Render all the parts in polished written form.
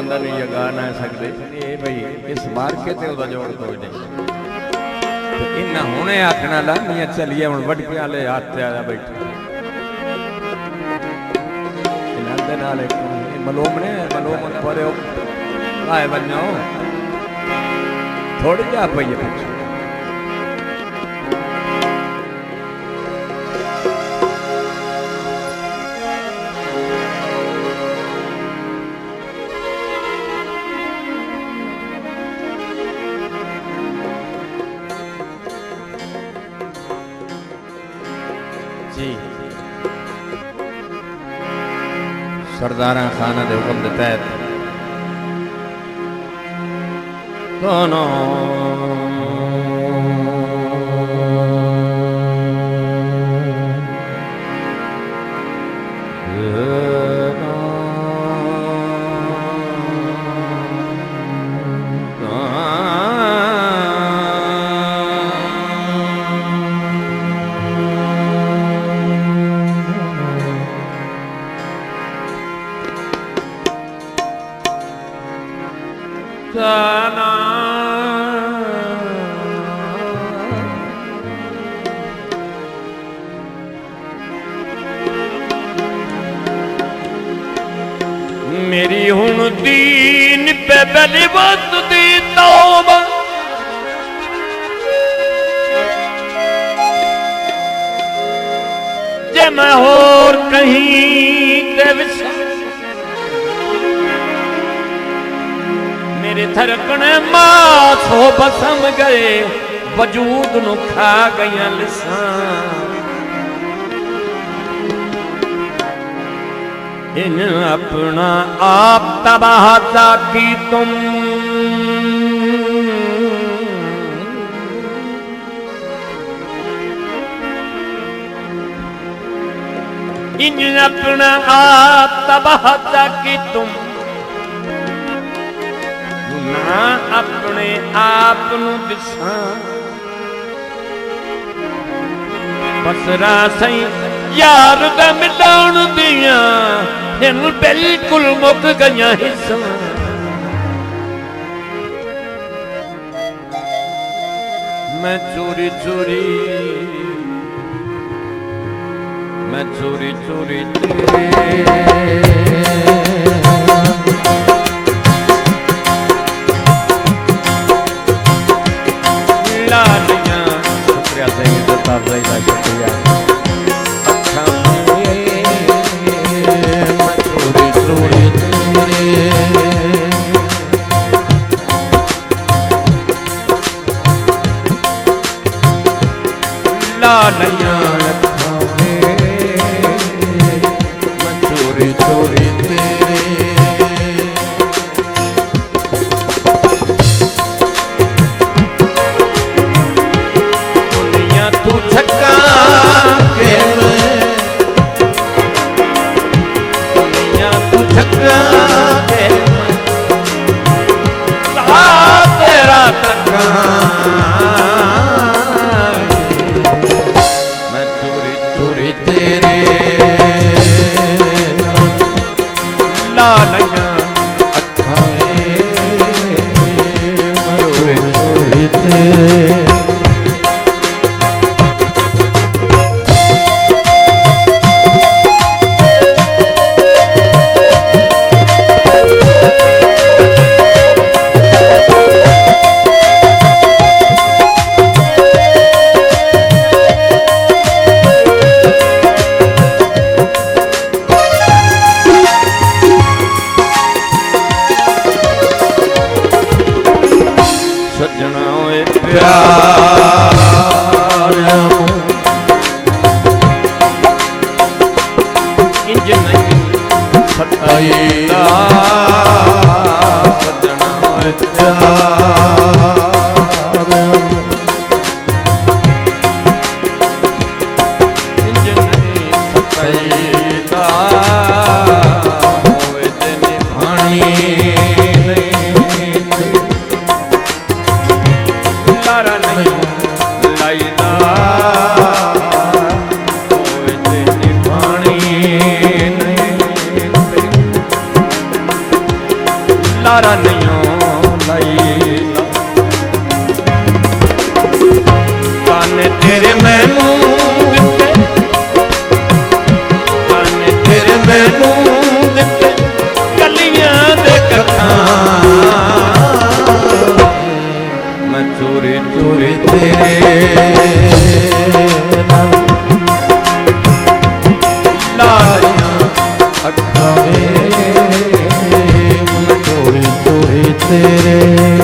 आंदा नहीं या गा ना सकते ये भाई इस मार्के ते उदा जोड़ कोई नहीं तो इन्ना हुणे आखना ला नहीं चलिए हुण वटके वाले हाथ ते आ बैठे इन्हां दे नाल एक मलोम ने मलोम पर आए वनो थोड़ी जा पई है सरदारा खाना दे हुक्म दे तहत दोनों मेरी हुण दीन पे बली वत दी तौबा जे मैं होर कहीं दे मेरे थरकने मास हो बसम गए वजूद नु खा गया लिसान इन अपना आप तबाहता की तुम इन अपना आप तबाहता की तुम ना अपने आप नु दिसा बसरा सही यार दा मिलाउण दिया इन बिल्कुल मुक गया हिस्सा मैं चोरी चोरी लालियां शुक्रिया सही शुक्रिया तेरे लालियां अखां में चोरी चोरी तेरे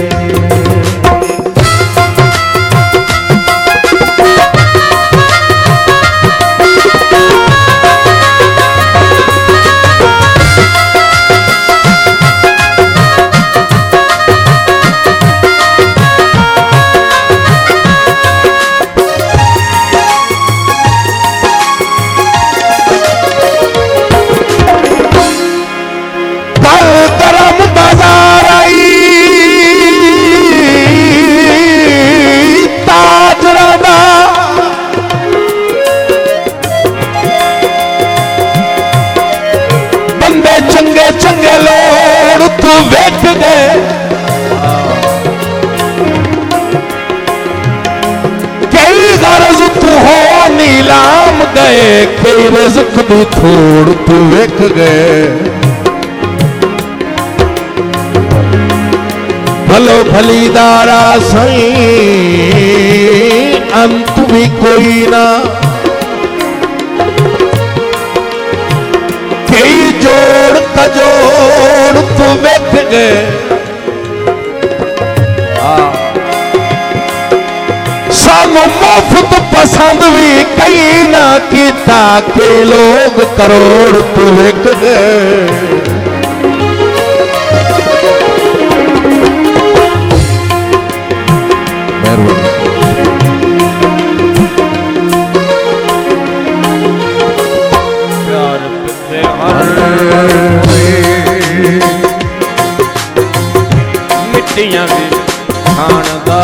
रिज़्क़ दी थोड़ तू वेख गए भलो भलीदारा सही अंत भी कोई ना कई जोड़ कजोड़ तू वेख गए सानू मुफ्त पसंद भी कई ना किता के लोग करोड़ तू विक गए मिट्टियां भी खानदा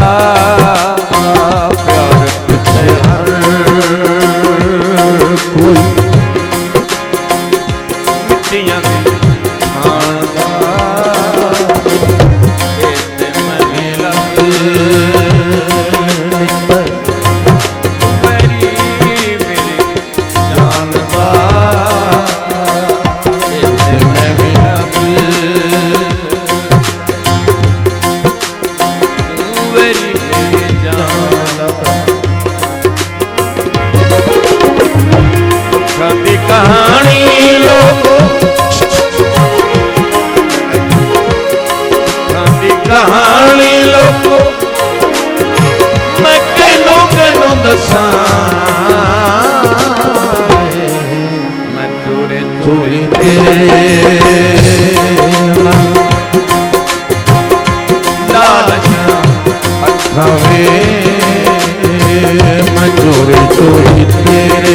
मैं चोरी चोरी तेरे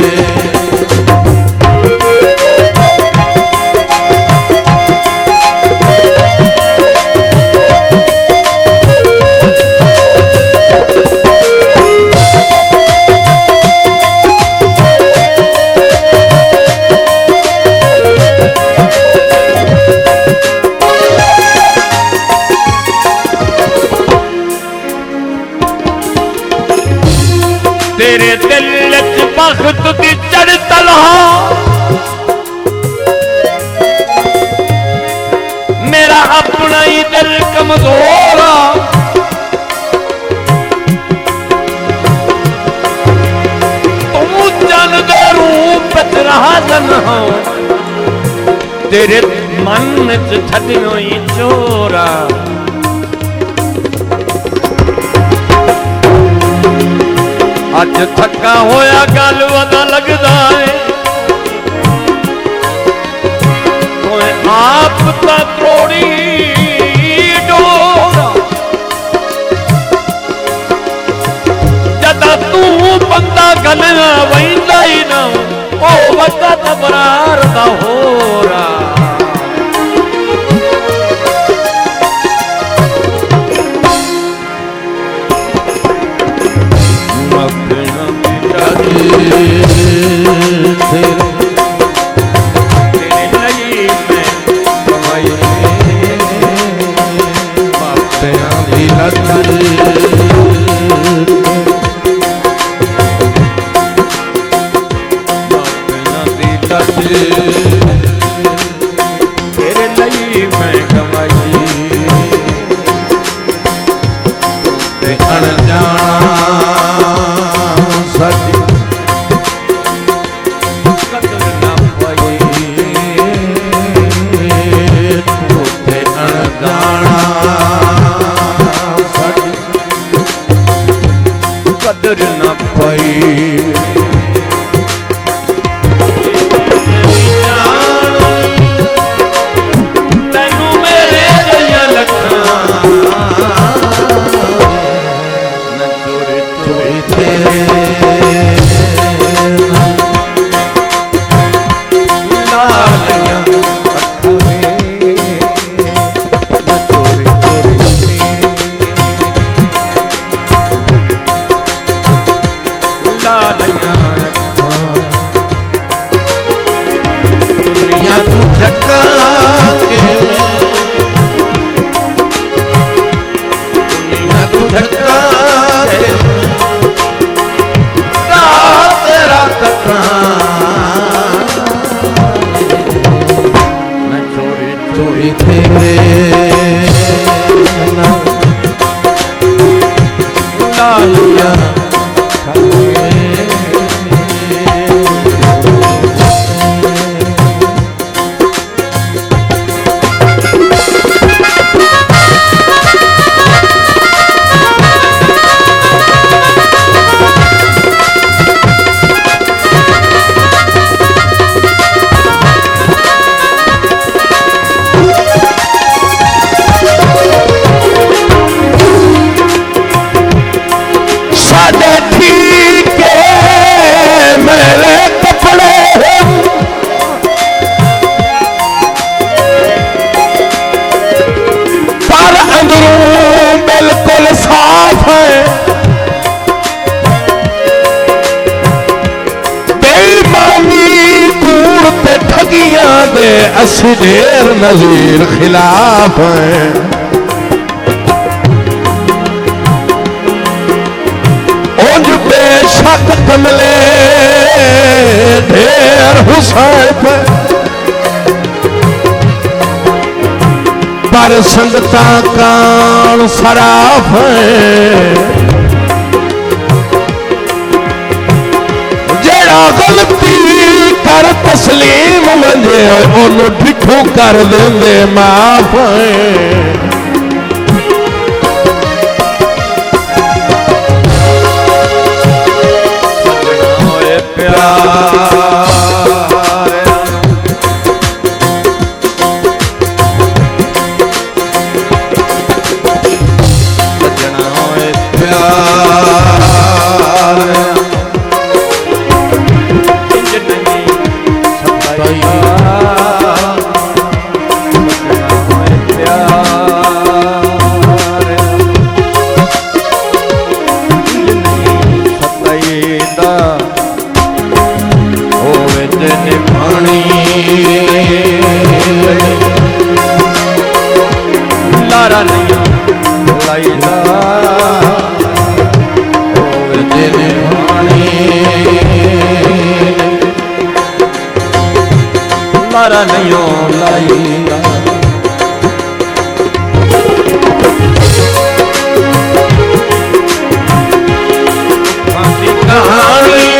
तेरे दिल च बख्त दी चढ़तल मेरा अपना ही दिल कमजोर तू जन दे रूप च रहा जन हो तेरे मन च छड्डियो ही चोरा अज थका होया गल पता लगदा है कोई आप ता त्रोड़ी डोरा जदा तू बंदा गल वहींदा ही ना ओ वक़्त बरार दा होरा लत नजर न पाई तैनू मेरे जइया लखा न चोरी चोरी तेरे असि ढेर नजीर खिलाफ हैं उंज बेशक कमले ढेर हुसैन पर संगता कान सराफ हैं जेड़ा गलती कर तस्लीम मंजे ओनू ठिठू कर देंदे माफ लारा नहीं लाइदा लारा नहीं लाइदा कहानी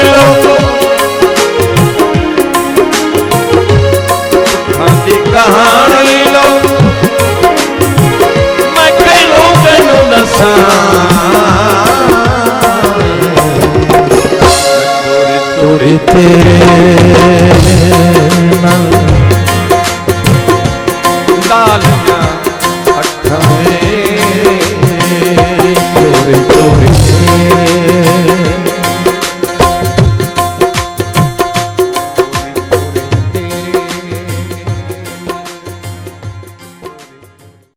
कहानी लो मैं कहूँ कहूँ दसा चोरी तेरे